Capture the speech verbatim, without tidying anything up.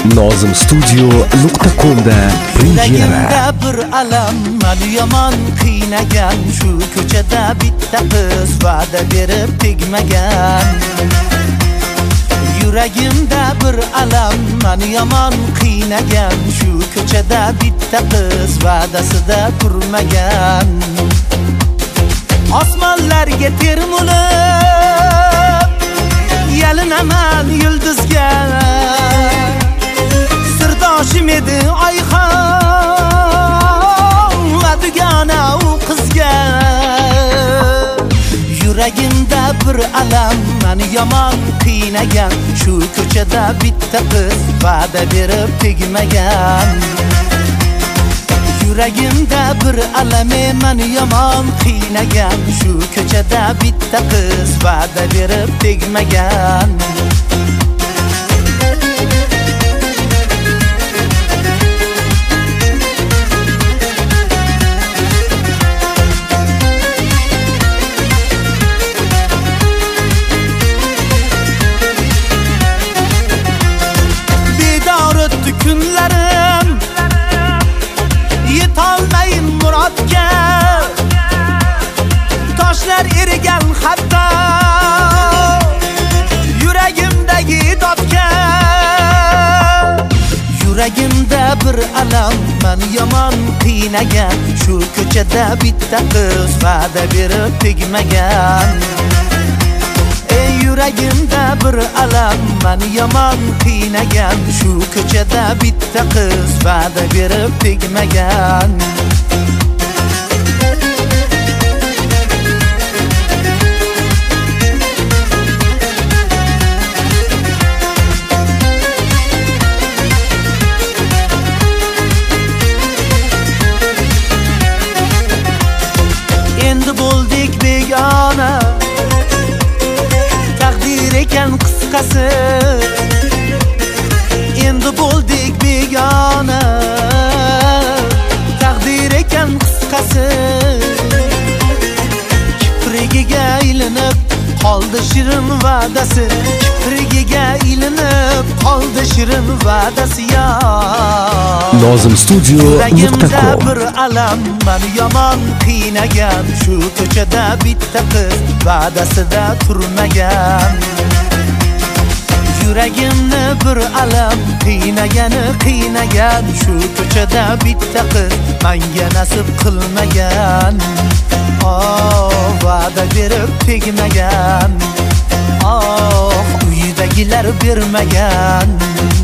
nozim studio nuqta com'da premyera. Bir alam mani yomon qiynagan, shu ko'chada bitta qiz va'da berib tegmagan. Yuragimda bir alam mani yomon qiynagan, shu ko'chada bitta qiz va'dasida turmagan. Osmonlarga termulib yalinaman yulduzga, sirdoshim edi oyxon va dugona u qizga. Yuragimda bir alam mani yomon qiynagan, shu ko'chada bitta qiz va'da berib tegmagan. Yuragimda bir alam mani yomon qiynagan, shu ko'chada bitta qiz va'da berib tegmagan. Kunlarim yetolmayin murodga, toshlar erigan hatto yuragimdagi dodga. Yuragimda bir alam mani yomon qiynagan, shu ko'chada bitta qiz va'da berib tegmagan. Yuragimda bir alam mani yomon qiynagan, shu ko'chada bitta qiz va'da berib tegmagan. Endi bo'ldik begona, ekan qisqasi. Endi bo'ldik begona, taqdir ekan qisqasi. Kiprigiga ilinib qoldi shirin va'dasi, kiprigiga ilinib qoldi shirin va'dasi. Ya nozim studio nuqta com. bir alam mani yomon qiynagan, shu ko'chada bitta qiz va'dasida turmagan. Yuragimni bir alam qiynagani qiynagan, shu ko'chada bitta qiz menga nasib qilmagan. Oh, va'da berib tegmagan, oh, uydagilar bermagan.